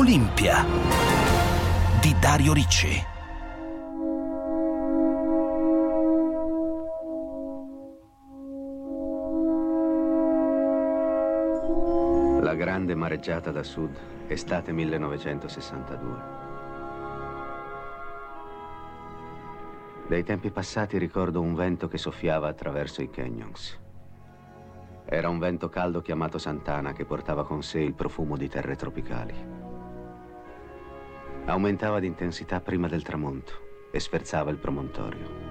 Olimpia di Dario Ricci. La grande mareggiata da sud, estate 1962. Dai tempi passati ricordo un vento che soffiava attraverso i canyons. Era un vento caldo chiamato Santana che portava con sé il profumo di terre tropicali. Aumentava di intensità prima del tramonto e sferzava il promontorio.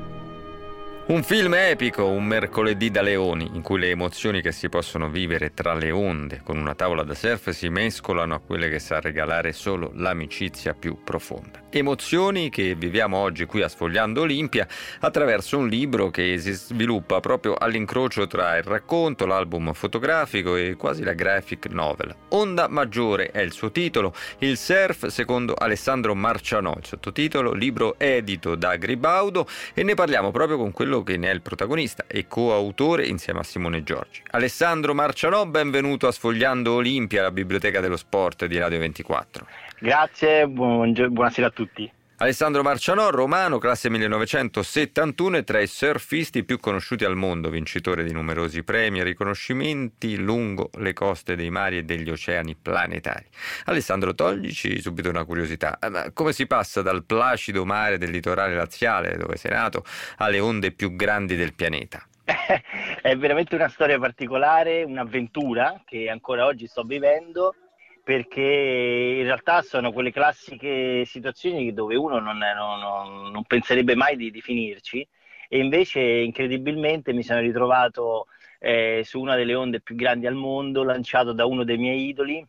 Un film epico, un mercoledì da leoni, in cui le emozioni che si possono vivere tra le onde con una tavola da surf si mescolano a quelle che sa regalare solo l'amicizia più profonda. Emozioni che viviamo oggi qui a Sfogliando Olimpia attraverso un libro che si sviluppa proprio all'incrocio tra il racconto, l'album fotografico e quasi la graphic novel. Onda Maggiore è il suo titolo, il surf secondo Alessandro Marcianò, il sottotitolo, libro edito da Gribaudo, e ne parliamo proprio con quello che ne è il protagonista e coautore insieme a Simone Giorgi. Alessandro Marcianò, benvenuto a Sfogliando Olimpia, la biblioteca dello sport di Radio 24. Grazie, buonasera a tutti. Alessandro Marcianò, romano, classe 1971, è tra i surfisti più conosciuti al mondo, vincitore di numerosi premi e riconoscimenti lungo le coste dei mari e degli oceani planetari. Alessandro, toglici subito una curiosità: ma come si passa dal placido mare del litorale laziale, dove sei nato, alle onde più grandi del pianeta? È veramente una storia particolare, un'avventura che ancora oggi sto vivendo, perché in realtà sono quelle classiche situazioni dove uno non penserebbe mai di finirci, e invece incredibilmente mi sono ritrovato su una delle onde più grandi al mondo, lanciato da uno dei miei idoli,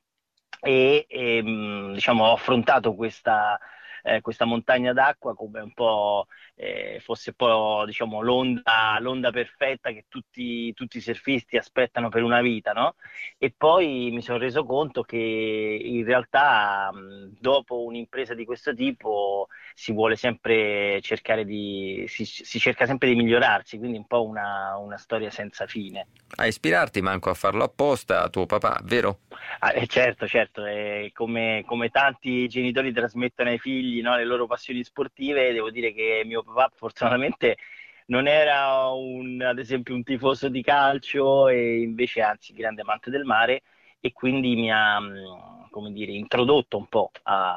e diciamo, ho affrontato questa montagna d'acqua come un po' fosse poi, diciamo, l'onda perfetta che tutti i surfisti aspettano per una vita, no? E poi mi sono reso conto che in realtà dopo un'impresa di questo tipo si vuole sempre si cerca sempre di migliorarsi, quindi un po' una storia senza fine. A ispirarti, manco a farlo apposta, tuo papà, vero? Certo, come tanti genitori trasmettono ai figli, no, le loro passioni sportive, devo dire che mio papà fortunatamente non era ad esempio un tifoso di calcio, e invece anzi grande amante del mare, e quindi mi ha, come dire, introdotto un po'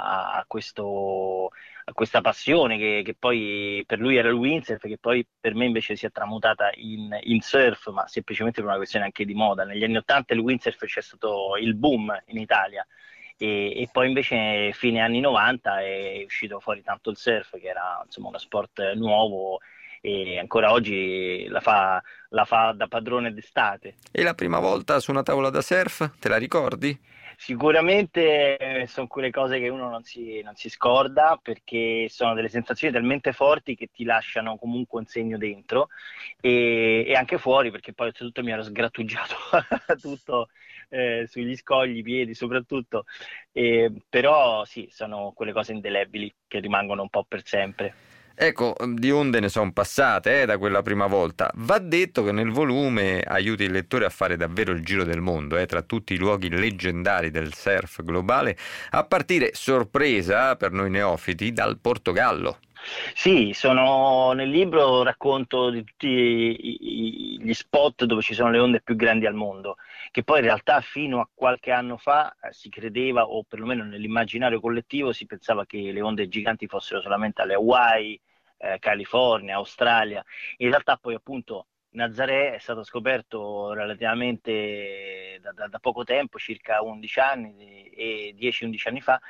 a questa passione che poi per lui era il windsurf, che poi per me invece si è tramutata in surf, ma semplicemente per una questione anche di moda. Negli anni '80 il windsurf c'è stato il boom in Italia, e poi invece fine anni '90 è uscito fuori tanto il surf, che era insomma uno sport nuovo, e ancora oggi la fa da padrone d'estate. E la prima volta su una tavola da surf, te la ricordi? Sicuramente sono quelle cose che uno non si scorda, perché sono delle sensazioni talmente forti che ti lasciano comunque un segno dentro, e anche fuori, perché poi oltretutto mi ero sgrattugiato tutto sugli scogli, i piedi soprattutto, però sì, sono quelle cose indelebili che rimangono un po' per sempre. Ecco, di onde ne sono passate da quella prima volta. Va detto che nel volume aiuti il lettore a fare davvero il giro del mondo, tra tutti i luoghi leggendari del surf globale, a partire, sorpresa per noi neofiti, dal Portogallo. Sì, nel libro racconto di tutti gli spot dove ci sono le onde più grandi al mondo, che poi in realtà fino a qualche anno fa si credeva, o perlomeno nell'immaginario collettivo si pensava, che le onde giganti fossero solamente alle Hawaii, California, Australia. In realtà poi appunto Nazaré è stato scoperto relativamente da poco tempo, circa 11 anni, e 10-11 anni fa,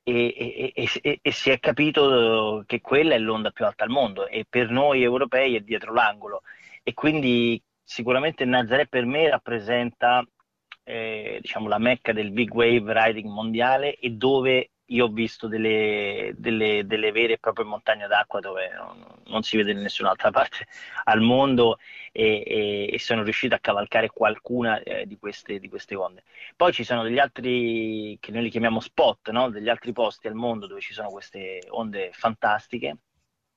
e si è capito che quella è l'onda più alta al mondo, e per noi europei è dietro l'angolo, e quindi sicuramente Nazaré per me rappresenta diciamo la mecca del big wave riding mondiale, e dove io ho visto delle vere e proprie montagne d'acqua dove non si vede in nessun'altra parte al mondo, e sono riuscito a cavalcare qualcuna di queste onde. Poi ci sono degli altri, che noi li chiamiamo spot, no? Degli altri posti al mondo dove ci sono queste onde fantastiche,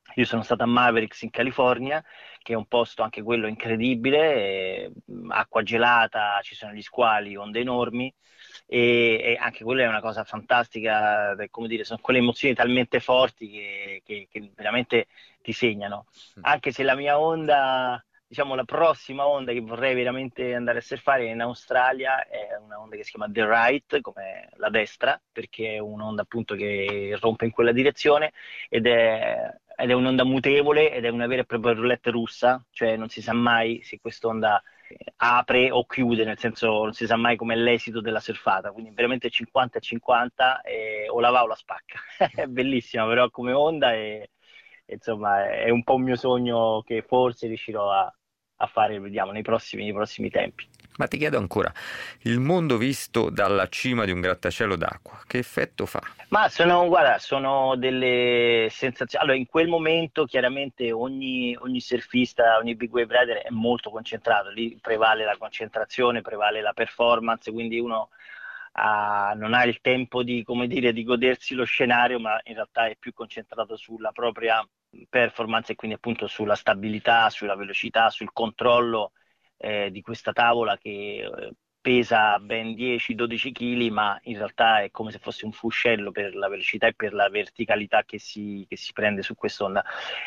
Io sono stato a Mavericks in California, che è un posto anche quello incredibile, acqua gelata, ci sono gli squali, onde enormi, e anche quella è una cosa fantastica, come dire, sono quelle emozioni talmente forti che veramente ti segnano. Anche se la mia onda, diciamo la prossima onda che vorrei veramente andare a surfare in Australia è una onda che si chiama The Right, come la destra, perché è un'onda appunto che rompe in quella direzione ed è un'onda mutevole ed è una vera e propria roulette russa, cioè non si sa mai se quest'onda apre o chiude, nel senso non si sa mai com'è l'esito della surfata, quindi veramente 50-50 o la va o la spacca. È bellissima però come onda e insomma è un po' un mio sogno che forse riuscirò a fare, vediamo, nei prossimi tempi. Ma ti chiedo ancora, il mondo visto dalla cima di un grattacielo d'acqua, che effetto fa? Ma guarda, sono delle sensazioni. Allora, in quel momento chiaramente ogni surfista, ogni big wave rider è molto concentrato, lì prevale la concentrazione, prevale la performance, quindi uno non ha il tempo di, come dire, di godersi lo scenario, ma in realtà è più concentrato sulla propria performance e quindi appunto sulla stabilità, sulla velocità, sul controllo di questa tavola che pesa ben 10-12 kg, ma in realtà è come se fosse un fuscello per la velocità e per la verticalità che si prende su quest'onda.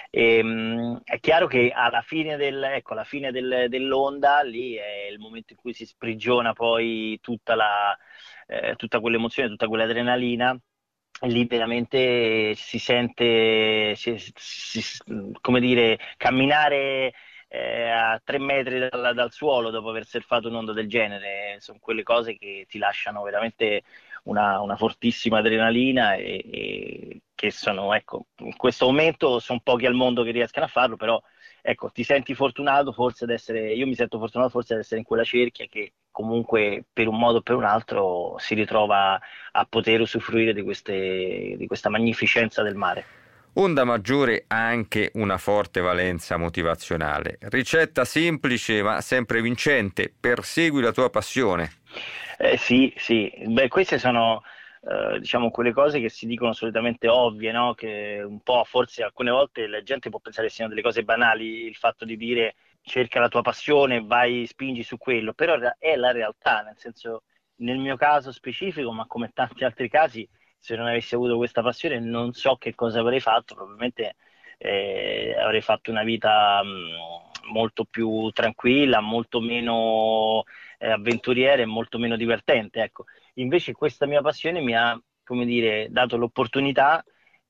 È chiaro che alla fine dell'onda, lì è il momento in cui si sprigiona poi tutta quell'emozione, tutta quell'adrenalina. Lì veramente si sente, come dire, camminare a 3 metri dal suolo dopo aver surfato un'onda del genere, sono quelle cose che ti lasciano veramente una fortissima adrenalina e che sono, ecco, in questo momento sono pochi al mondo che riescano a farlo, però ecco, ti senti fortunato forse io mi sento fortunato forse ad essere in quella cerchia che comunque per un modo o per un altro si ritrova a poter usufruire di questa magnificenza del mare. Onda maggiore ha anche una forte valenza motivazionale. Ricetta semplice ma sempre vincente: persegui la tua passione. Sì, sì. Beh, queste sono diciamo quelle cose che si dicono solitamente ovvie, no? Che un po' forse alcune volte la gente può pensare siano delle cose banali, il fatto di dire cerca la tua passione, vai, spingi su quello, però è la realtà, nel senso, nel mio caso specifico, ma come tanti altri casi, se non avessi avuto questa passione non so che cosa avrei fatto, probabilmente avrei fatto una vita molto più tranquilla, molto meno avventuriera e molto meno divertente, ecco. Invece questa mia passione mi ha, come dire, dato l'opportunità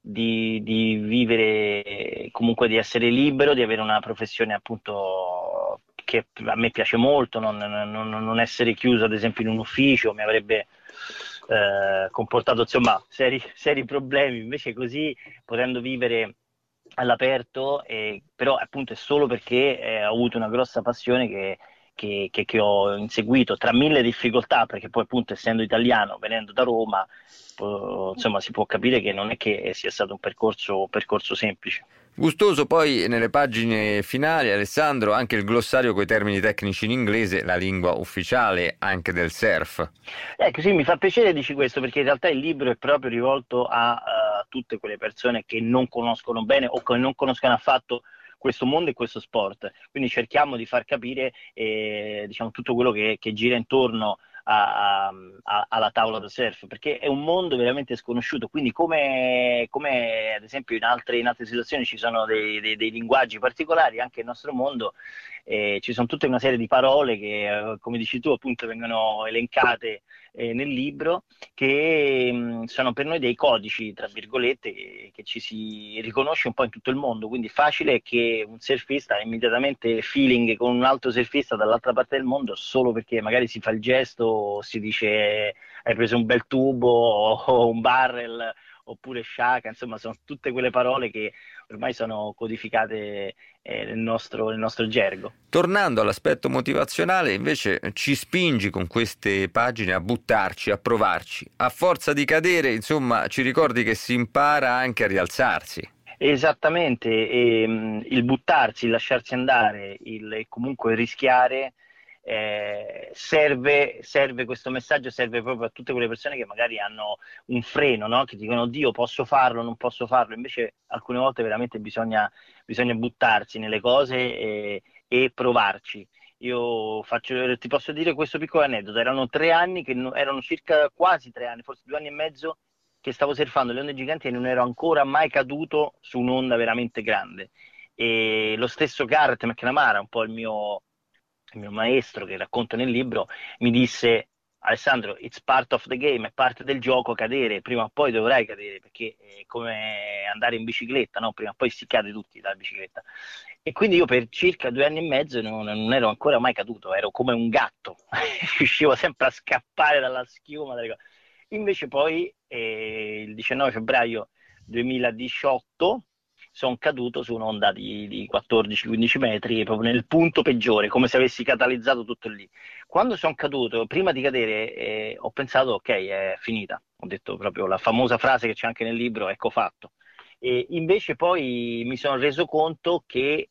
di vivere, comunque di essere libero, di avere una professione appunto che a me piace molto, non essere chiuso ad esempio in un ufficio mi avrebbe comportato insomma seri problemi, invece così potendo vivere all'aperto, però appunto è solo perché ho avuto una grossa passione che ho inseguito tra mille difficoltà, perché poi appunto essendo italiano, venendo da Roma, insomma si può capire che non è che sia stato un percorso semplice. Gustoso poi nelle pagine finali, Alessandro, anche il glossario coi termini tecnici in inglese, la lingua ufficiale anche del surf. Ecco, sì, mi fa piacere dici questo, perché in realtà il libro è proprio rivolto a tutte quelle persone che non conoscono bene o che non conoscono affatto questo mondo e questo sport. Quindi cerchiamo di far capire diciamo, tutto quello che gira intorno alla tavola da surf, perché è un mondo veramente sconosciuto, quindi come ad esempio in altre situazioni ci sono dei linguaggi particolari, anche nel nostro mondo ci sono tutta una serie di parole che, come dici tu, appunto vengono elencate nel libro, che sono per noi dei codici, tra virgolette, che ci si riconosce un po' in tutto il mondo, quindi facile che un surfista ha immediatamente feeling con un altro surfista dall'altra parte del mondo solo perché magari si fa il gesto o si dice hai preso un bel tubo o un barrel oppure shaka, insomma sono tutte quelle parole che ormai sono codificate nel nostro gergo. Tornando all'aspetto motivazionale, invece ci spingi con queste pagine a buttarci, a provarci. A forza di cadere, insomma, ci ricordi che si impara anche a rialzarsi. Esattamente, il buttarsi, il lasciarsi andare, il comunque rischiare serve questo messaggio, serve proprio a tutte quelle persone che magari hanno un freno, no? Che dicono: Dio, posso farlo, non posso farlo. Invece alcune volte veramente bisogna buttarsi nelle cose e provarci. Ti posso dire questo piccolo aneddoto: erano 3 anni, erano circa quasi 3 anni, forse 2 anni e mezzo, che stavo surfando le onde giganti e non ero ancora mai caduto su un'onda veramente grande. E lo stesso Garrett McNamara, un po' il mio maestro che racconto nel libro, mi disse: Alessandro, it's part of the game, è parte del gioco cadere, prima o poi dovrai cadere, perché è come andare in bicicletta, no? Prima o poi si cade tutti dalla bicicletta. E quindi io per circa 2 anni e mezzo non ero ancora mai caduto, ero come un gatto, riuscivo sempre a scappare dalla schiuma, Invece poi il 19 febbraio 2018 sono caduto su un'onda di 14-15 metri, proprio nel punto peggiore, come se avessi catalizzato tutto lì. Quando sono caduto, prima di cadere, ho pensato: ok, è finita. Ho detto proprio la famosa frase che c'è anche nel libro: ecco fatto. E invece poi mi sono reso conto che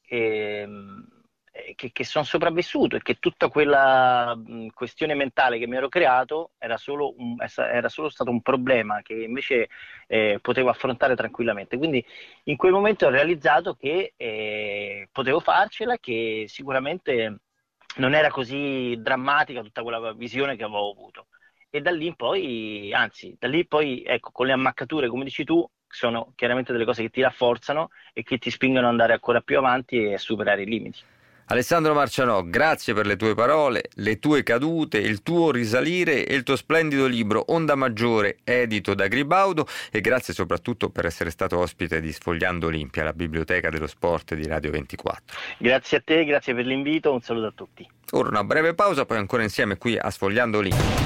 sono sopravvissuto, e che tutta quella questione mentale che mi ero creato era solo stato un problema che invece potevo affrontare tranquillamente. Quindi in quel momento ho realizzato che potevo farcela, che sicuramente non era così drammatica tutta quella visione che avevo avuto. E da lì in poi, ecco, con le ammaccature, come dici tu, sono chiaramente delle cose che ti rafforzano e che ti spingono ad andare ancora più avanti e a superare i limiti. Alessandro Marcianò, grazie per le tue parole, le tue cadute, il tuo risalire e il tuo splendido libro Onda Maggiore, edito da Gribaudo, e grazie soprattutto per essere stato ospite di Sfogliando Olimpia, la biblioteca dello sport di Radio 24. Grazie a te, grazie per l'invito, un saluto a tutti. Ora una breve pausa, poi ancora insieme qui a Sfogliando Olimpia.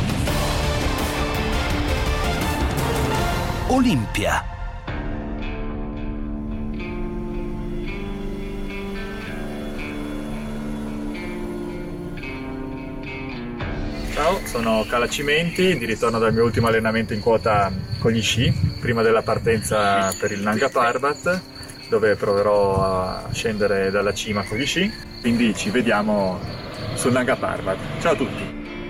Olimpia. Ciao, sono Cala Cimenti, di ritorno dal mio ultimo allenamento in quota con gli sci, prima della partenza per il Nanga Parbat, dove proverò a scendere dalla cima con gli sci. Quindi ci vediamo sul Nanga Parbat. Ciao a tutti!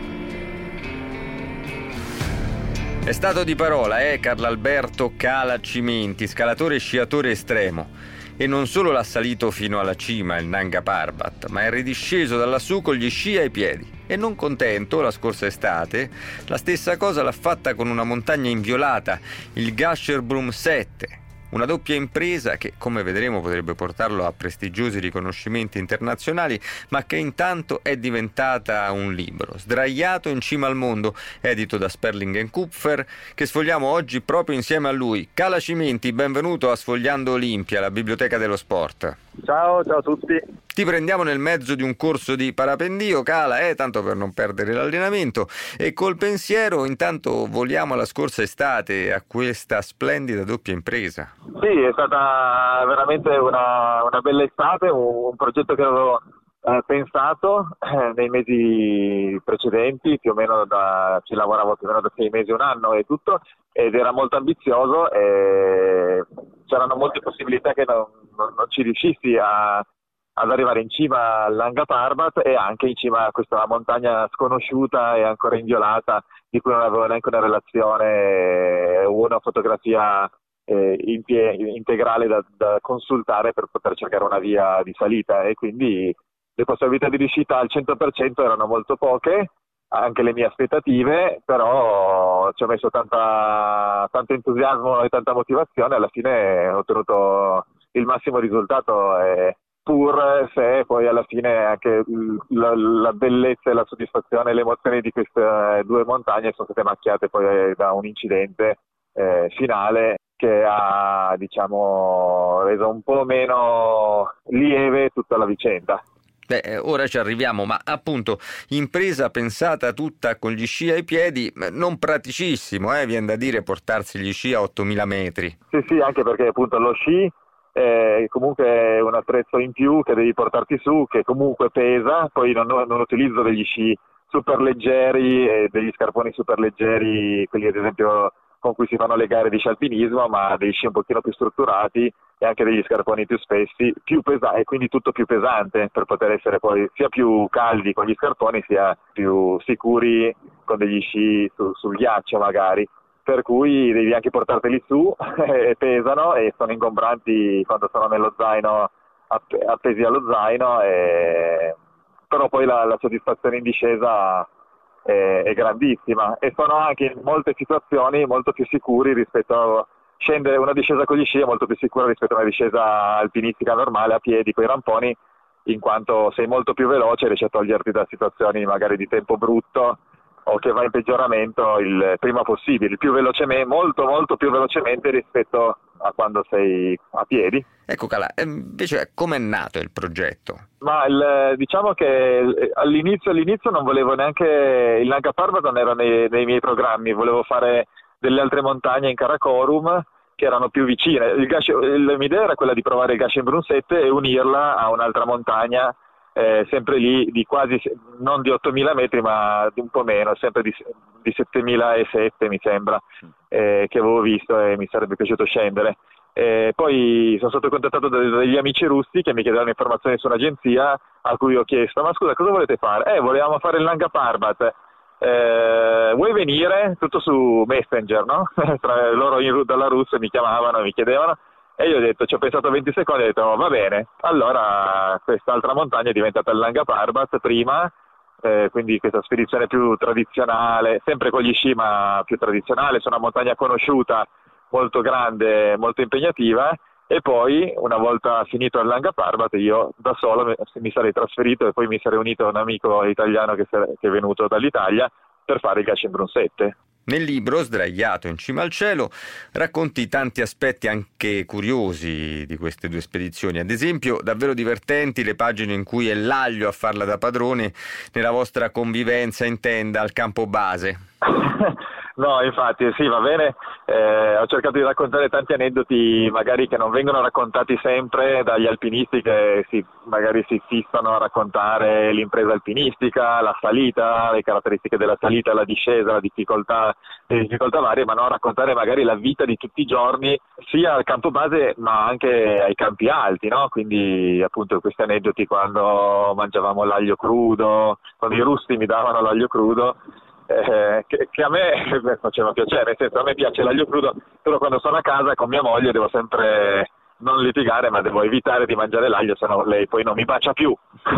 È stato di parola, Carlalberto Cala Cimenti, scalatore e sciatore estremo. E non solo l'ha salito fino alla cima, il Nanga Parbat, ma è ridisceso da lassù con gli sci ai piedi. E non contento, la scorsa estate, la stessa cosa l'ha fatta con una montagna inviolata, il Gasherbrum 7. Una doppia impresa che, come vedremo, potrebbe portarlo a prestigiosi riconoscimenti internazionali, ma che intanto è diventata un libro, Sdraiato in cima al mondo, edito da Sperling & Kupfer, che sfogliamo oggi proprio insieme a lui. Cala Cimenti, benvenuto a Sfogliando Olimpia, la biblioteca dello sport. Ciao a tutti. Ti prendiamo nel mezzo di un corso di parapendio, Cala, tanto per non perdere l'allenamento, e col pensiero intanto voliamo alla scorsa estate, a questa splendida doppia impresa. Sì, è stata veramente una bella estate, un progetto che avevo pensato nei mesi precedenti, più o meno ci lavoravo più o meno da 6 mesi, un anno e tutto, ed era molto ambizioso e c'erano molte possibilità che non ci riuscissi ad arrivare in cima al Nanga Parbat e anche in cima a questa montagna sconosciuta e ancora inviolata, di cui non avevo neanche una relazione, una fotografia integrale da consultare per poter cercare una via di salita, e quindi le possibilità di riuscita al 100% erano molto poche, anche le mie aspettative, però ci ho messo tanto entusiasmo e tanta motivazione. Alla fine ho ottenuto il massimo risultato, pur se poi alla fine anche la bellezza e la soddisfazione e le emozioni di queste 2 montagne sono state macchiate poi da un incidente finale che ha, diciamo, reso un po' meno lieve tutta la vicenda. Ora ci arriviamo, ma appunto impresa pensata tutta con gli sci ai piedi, non praticissimo, viene da dire, portarsi gli sci a 8.000 metri. Sì, anche perché appunto lo sci è comunque un attrezzo in più che devi portarti su, che comunque pesa. Poi non utilizzo degli sci super leggeri e degli scarponi super leggeri, quelli ad esempio con cui si fanno le gare di sci alpinismo, ma dei sci un pochino più strutturati e anche degli scarponi più spessi, e quindi tutto più pesante per poter essere poi sia più caldi con gli scarponi sia più sicuri con degli sci sul ghiaccio magari. Per cui devi anche portarteli su e pesano e sono ingombranti quando sono nello zaino, appesi allo zaino, però poi la soddisfazione in discesa è grandissima e sono anche in molte situazioni molto più sicuri rispetto a scendere. Una discesa con gli sci è molto più sicura rispetto a una discesa alpinistica normale a piedi con i ramponi, in quanto sei molto più veloce e riesci a toglierti da situazioni magari di tempo brutto o che va in peggioramento il prima possibile, molto più velocemente rispetto a quando sei a piedi. Ecco Cala, invece com'è nato il progetto? Ma diciamo che all'inizio non volevo neanche, il Nanga Parbat non era nei miei programmi, volevo fare delle altre montagne in Karakorum che erano più vicine. La mia idea era quella di provare il Gasherbrum 7 e unirla a un'altra montagna, sempre lì di quasi, non di 8.000 metri ma di un po' meno, sempre di 7.007 mi sembra, che avevo visto e mi sarebbe piaciuto scendere. Poi sono stato contattato dagli amici russi che mi chiedevano informazioni su un'agenzia, a cui ho chiesto: ma scusa, cosa volete fare? Volevamo fare il Nanga Parbat, vuoi venire? Tutto su Messenger, no? Tra loro dalla Russia mi chiamavano e mi chiedevano. E io ho detto, ci ho pensato 20 secondi e ho detto oh, va bene. Allora quest'altra montagna è diventata il Nanga Parbat prima, quindi questa spedizione più tradizionale, sempre con gli sci ma più tradizionale, su una montagna conosciuta, molto grande, molto impegnativa, e poi una volta finito il Nanga Parbat io da solo mi sarei trasferito e poi mi sarei unito a un amico italiano che è venuto dall'Italia per fare il Gasherbrum 7. Nel libro, Sdraiato in cima al cielo, racconti tanti aspetti anche curiosi di queste due spedizioni. Ad esempio, davvero divertenti le pagine in cui è l'aglio a farla da padrone nella vostra convivenza in tenda al campo base. No, infatti, sì, va bene. Ho cercato di raccontare tanti aneddoti magari che non vengono raccontati sempre dagli alpinisti che magari si fissano a raccontare l'impresa alpinistica, la salita, le caratteristiche della salita, la discesa, le difficoltà varie, ma non raccontare magari la vita di tutti i giorni, sia al campo base ma anche ai campi alti, no? Quindi appunto questi aneddoti quando mangiavamo l'aglio crudo, quando i russi mi davano l'aglio crudo, che a me faceva piacere, nel senso, a me piace l'aglio crudo, però quando sono a casa con mia moglie devo sempre non litigare, ma devo evitare di mangiare l'aglio, sennò lei poi non mi bacia più.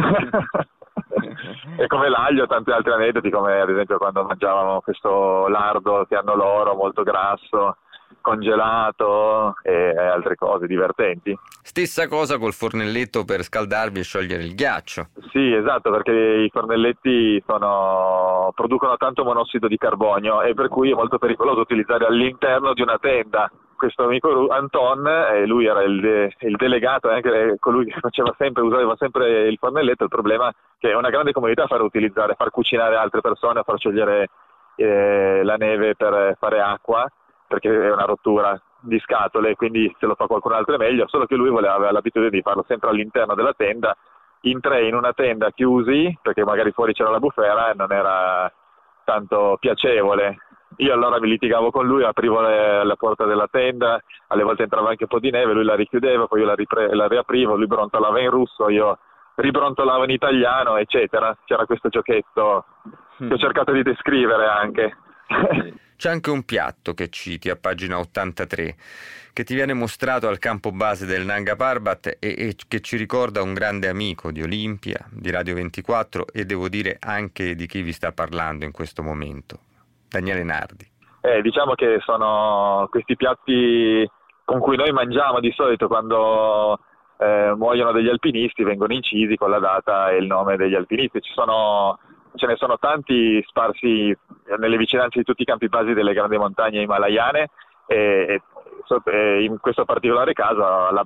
E come l'aglio tanti altri aneddoti, come ad esempio quando mangiavamo questo lardo che hanno loro, molto grasso, congelato, e altre cose divertenti. Stessa cosa col fornelletto per scaldarvi e sciogliere il ghiaccio. Sì, esatto, perché i fornelletti producono tanto monossido di carbonio e per cui è molto pericoloso utilizzare all'interno di una tenda. Questo amico Anton, lui era il delegato, anche colui che usava sempre il fornelletto. Il problema è che è una grande comodità far cucinare altre persone, far sciogliere la neve per fare acqua, perché è una rottura di scatole, quindi se lo fa qualcun altro è meglio, solo che lui aveva l'abitudine di farlo sempre all'interno della tenda, in tre in una tenda chiusi, perché magari fuori c'era la bufera e non era tanto piacevole. Io allora mi litigavo con lui, aprivo la porta della tenda, alle volte entrava anche un po' di neve, lui la richiudeva, poi io la riaprivo, lui brontolava in russo, io ribrontolavo in italiano, eccetera. C'era questo giochetto che ho cercato di descrivere anche. C'è anche un piatto che citi a pagina 83, che ti viene mostrato al campo base del Nanga Parbat e che ci ricorda un grande amico di Olimpia, di Radio 24 e devo dire anche di chi vi sta parlando in questo momento, Daniele Nardi. Diciamo che sono questi piatti con cui noi mangiamo di solito quando muoiono degli alpinisti, vengono incisi con la data e il nome degli alpinisti. Ce ne sono tanti sparsi nelle vicinanze di tutti i campi basi delle grandi montagne himalayane e in questo particolare caso al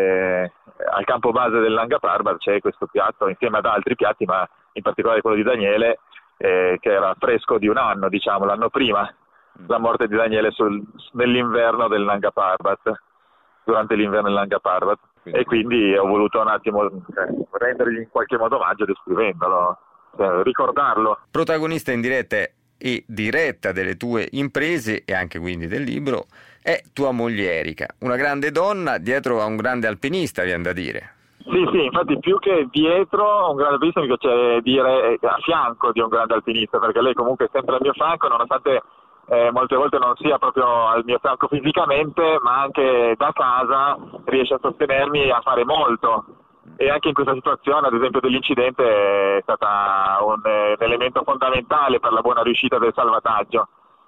campo base del Nanga Parbat c'è questo piatto insieme ad altri piatti, ma in particolare quello di Daniele che era fresco di un anno, diciamo l'anno prima la morte di Daniele nell'inverno del Nanga Parbat, durante l'inverno del Nanga Parbat, e quindi ho voluto un attimo rendergli in qualche modo omaggio descrivendolo. Ricordarlo. Protagonista in diretta è e diretta delle tue imprese e anche quindi del libro è tua moglie Erika, una grande donna dietro a un grande alpinista, viene da dire. Sì, infatti più che dietro un grande alpinista mi piace dire a fianco di un grande alpinista, perché lei comunque è sempre al mio fianco, nonostante molte volte non sia proprio al mio fianco fisicamente, ma anche da casa riesce a sostenermi e a fare molto. E anche in questa situazione, ad esempio dell'incidente, è stata un elemento fondamentale per la buona riuscita del salvataggio.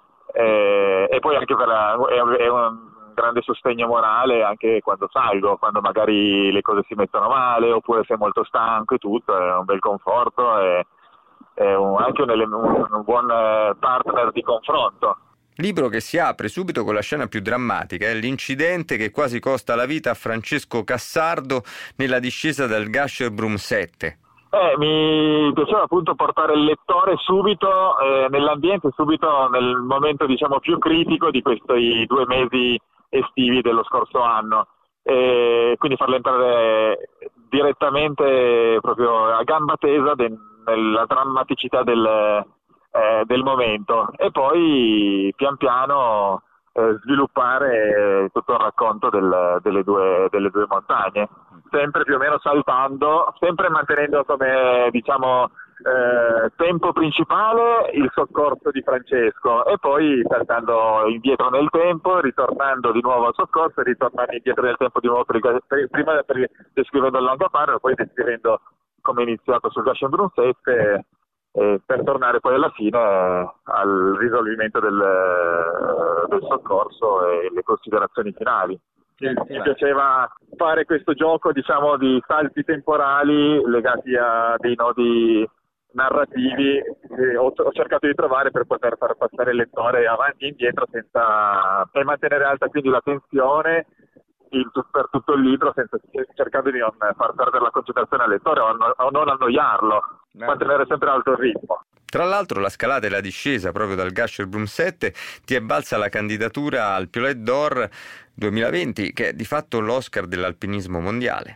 E poi anche è un grande sostegno morale anche quando salgo, quando magari le cose si mettono male oppure sei molto stanco e tutto, è un bel conforto e anche un buon partner di confronto. Libro che si apre subito con la scena più drammatica, l'incidente che quasi costa la vita a Francesco Cassardo nella discesa del Gasherbrum 7. Mi piaceva appunto portare il lettore subito nell'ambiente, subito nel momento diciamo più critico di questi 2 mesi estivi dello scorso anno, e quindi farlo entrare direttamente proprio a gamba tesa nella drammaticità del momento e poi pian piano sviluppare tutto il racconto delle due montagne, sempre più o meno saltando, sempre mantenendo come diciamo tempo principale il soccorso di Francesco e poi saltando indietro nel tempo, ritornando di nuovo al soccorso e ritornando indietro nel tempo di nuovo prima descrivendo il Nanga Parbat, poi descrivendo come è iniziato sul Gasherbrum 7 per tornare poi alla fine al risolvimento del soccorso e le considerazioni finali. Mi piaceva fare questo gioco diciamo di salti temporali legati a dei nodi narrativi che ho cercato di trovare per poter far passare il lettore avanti e indietro e mantenere alta quindi la tensione per tutto il libro, cercando di non far perdere la concentrazione al lettore o non annoiarlo, mantenere sempre alto il ritmo. Tra l'altro la scalata e la discesa proprio dal Gasherbrum 7 ti è valsa la candidatura al Piolet d'Or 2020, che è di fatto l'Oscar dell'alpinismo mondiale.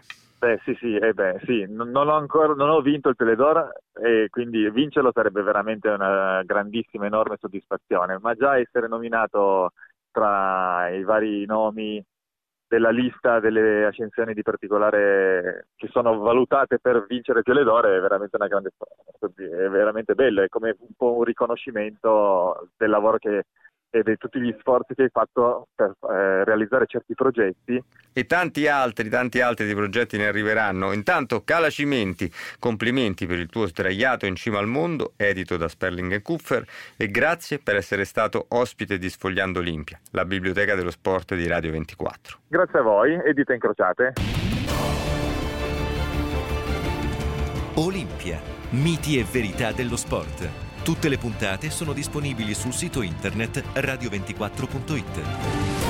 Sì, non ho vinto il Piolet d'Or e quindi vincerlo sarebbe veramente una grandissima, enorme soddisfazione, ma già essere nominato tra i vari nomi della lista delle ascensioni di particolare che sono valutate per vincere il Piolet d'Or è veramente è veramente bello, è come un po' un riconoscimento del lavoro e di tutti gli sforzi che hai fatto per realizzare certi progetti. E tanti altri di progetti ne arriveranno. Intanto Cala Cimenti, complimenti per il tuo Sdraiato in cima al mondo, edito da Sperling & Kupfer, e grazie per essere stato ospite di Sfogliando Olimpia, la biblioteca dello sport di Radio 24. Grazie a voi e dita incrociate. Olimpia, miti e verità dello sport. Tutte le puntate sono disponibili sul sito internet radio24.it.